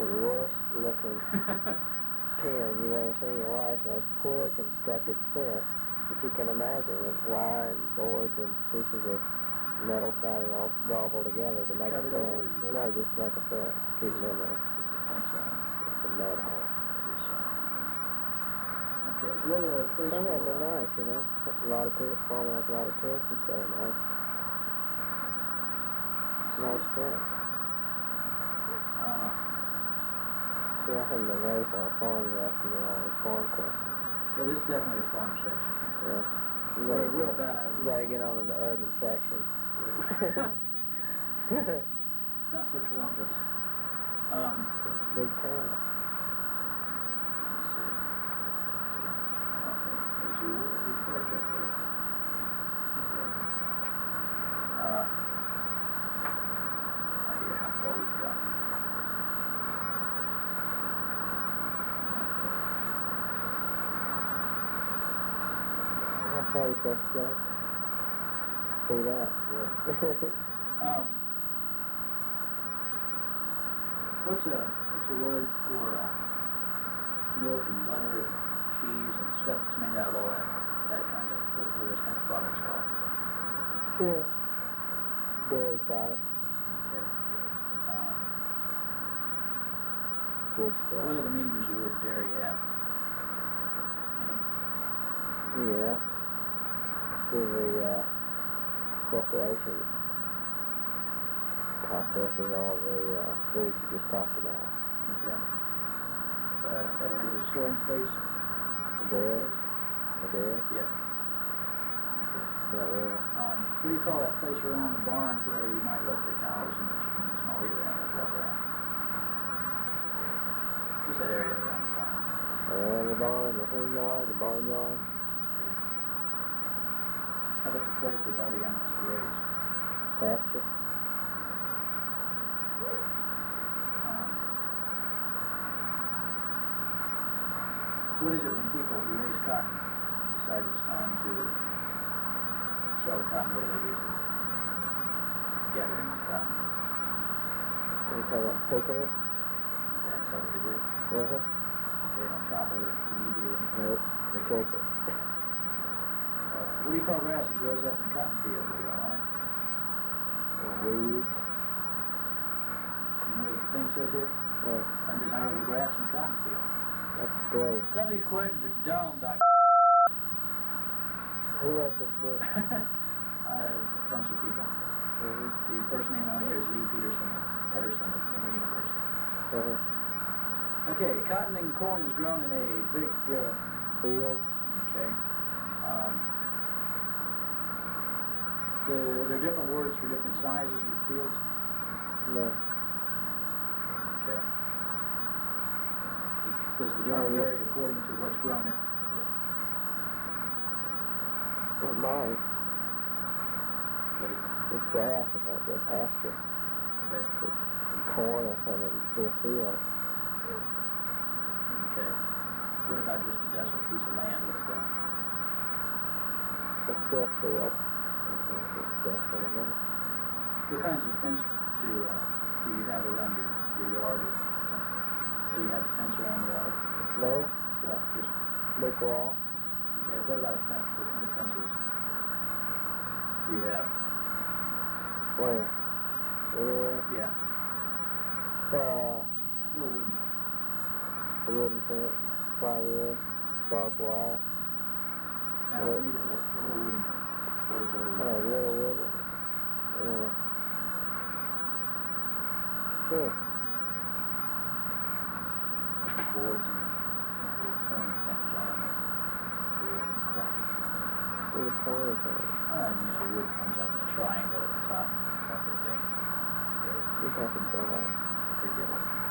the worst looking pen you've ever seen in your life. The most poorly constructed fence that you can imagine, with wire and boards and pieces of metal siding all gobbled together to make a fence. No, just to make a fence. Keep it in there. Just a fence around. It's a mud hole. Okay, what a place Some of them for, are nice, you know. A lot of people, farmers, a lot of tourists, and so nice. Nice fence. See, I think the road for a farm lesson and all these farm questions. Yeah, this is definitely a farm section. Yeah. We're about out of You gotta get on to the urban section. Not for Columbus. Big town. Let's see. There's your porch up there. Okay. I hear how far we've gotten. How far are you supposed to go? See that? What's a word for milk and butter and cheese and stuff that's made out of all that kind of, what are those kind of products called? Yeah. Dairy product. Okay. Good stuff. What are the meanings of the word dairy have? Any? Yeah. With the corporation processes all the foods you just talked about. Okay. Ever heard of the storing place? A dairy? A dairy? Yeah. Not really. What do you call that place around the barn where you might let the cows and the chickens and all the other animals walk around? Just that area around the barn. Around the barn, the hen yard, the barnyard. How about the place that all the animals graze? Pasture. What is it when people who raise cotton decide it's time to sell cotton? What do they do? Gathering cotton. What are you talking about? Picking it? Okay, is that what they do? Uh-huh. Okay, don't chop it or you do anything. Nope. They take it. What do you call grass that grows up in the cotton field that you don't like? Weeds. You know what the thing says here? Undesirable grass in the cotton field. That's great. Some of these questions are dumb, Dr. Who wrote this book? A bunch of people. The first name on here is Lee Pedersen at Emory University. Okay, cotton and corn is grown in a big Field. okay. Are there different words for different sizes of fields? No. Okay. Does the term vary according to what's grown in? Not mine. What is it? It's grass, it might be a pasture. Okay. Corn or something, be a field. Okay. What about just a desolate piece of land? What's that? It's still a field. It's definitely not. What kinds of fence do you have around your yard or something? Do you have a fence around the yard? No? Well, just... Brick wall. Okay, what about a fence? What kind of fences do you have? Where? Everywhere? Yeah. Little wooden one. A wooden fence, plywood, barbed wire. Now, we need a little wooden one. What is a little wooden? Oh, little wooden. Yeah. Sure. Boards and little corn things on them. Little pointer thing. The wood comes up in a triangle at the top. That's the thing. You have to draw it. Forget it.